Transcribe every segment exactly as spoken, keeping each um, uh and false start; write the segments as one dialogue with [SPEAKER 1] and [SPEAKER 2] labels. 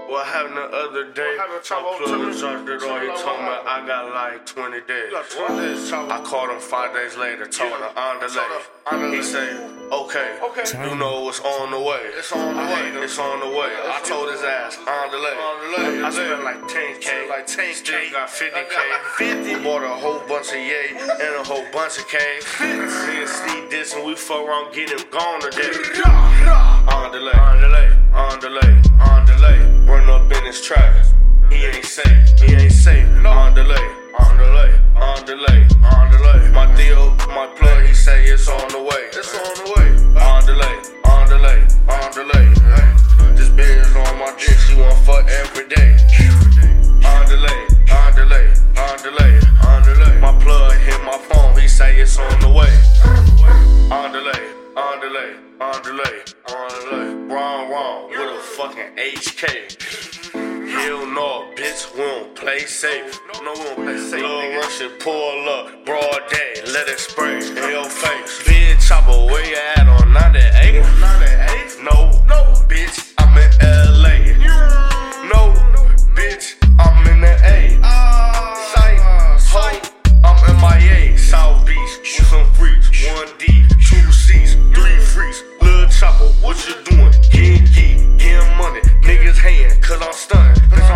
[SPEAKER 1] What happened the other day? My plug dropped it all. He told me I got like twenty days. I called him five days later, told him on delay. He said, okay, you know it's on the way. It's on the way. It's on the way. I told his ass on delay. I spent like ten K. Like ten K. Still got fifty K. We bought a whole bunch of yay and a whole bunch of K. Me and Steve this and we fuck around getting him gone today. On delay. On delay. On delay. On delay. Run up in his trap. He ain't safe. He ain't safe. On delay. On delay. On delay. On delay. My deal, my plug, he say it's on the way. It's on the way. On delay. On delay. On delay. This bitch is on my dick. She want fuck every day. On delay. On delay. On delay. On delay. My plug hit my phone. He say it's on the way. On delay. On delay. On delay. On delay. Wrong, wrong. With a fucking H K. Hell no, bitch, we don't play safe. No, we don't play safe. Lil' Russian pull up, broad day, let it spray in your face. Big chopper, where you at on ninety-eight? ninety-eight? No, no, bitch, I'm in L A. No, bitch, I'm in the A. Sight, ho, I'm in my A. South Beach, with some freaks, one D, two C's, three freaks. Lil' chopper, what you doing? Getting geek, getting money, niggas hand, cause I'm stunning.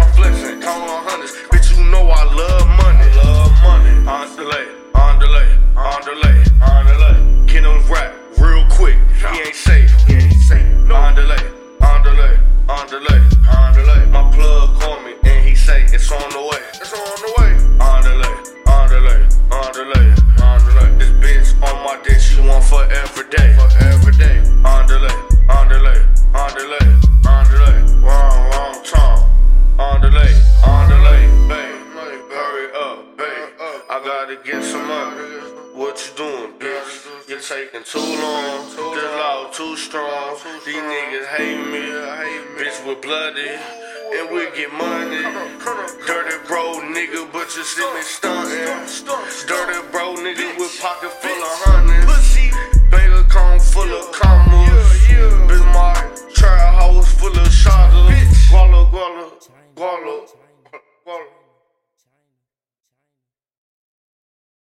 [SPEAKER 1] Bitch, you know I love money. Love money. On delay, on delay, on delay, on delay. Get him rap real quick. He ain't safe. He ain't safe. No. On delay, on delay, on delay, on delay. My plug called me and he say it's on the way. It's on the way. On delay, on delay, on delay, on delay. This bitch on my dick, she want for every day. For every day. On delay, on delay, on delay, on delay. Wrong, wrong time. On delay, on delay, babe. Hurry up, babe. I gotta get some money. What you doing, bitch? You're taking too long. This loud too strong. These niggas hate me. Bitch, we're bloody. And we get money. Dirty bro, nigga, but you see me stuntin'. Dirty bro, nigga, with pocket full of hundreds. Bank account full of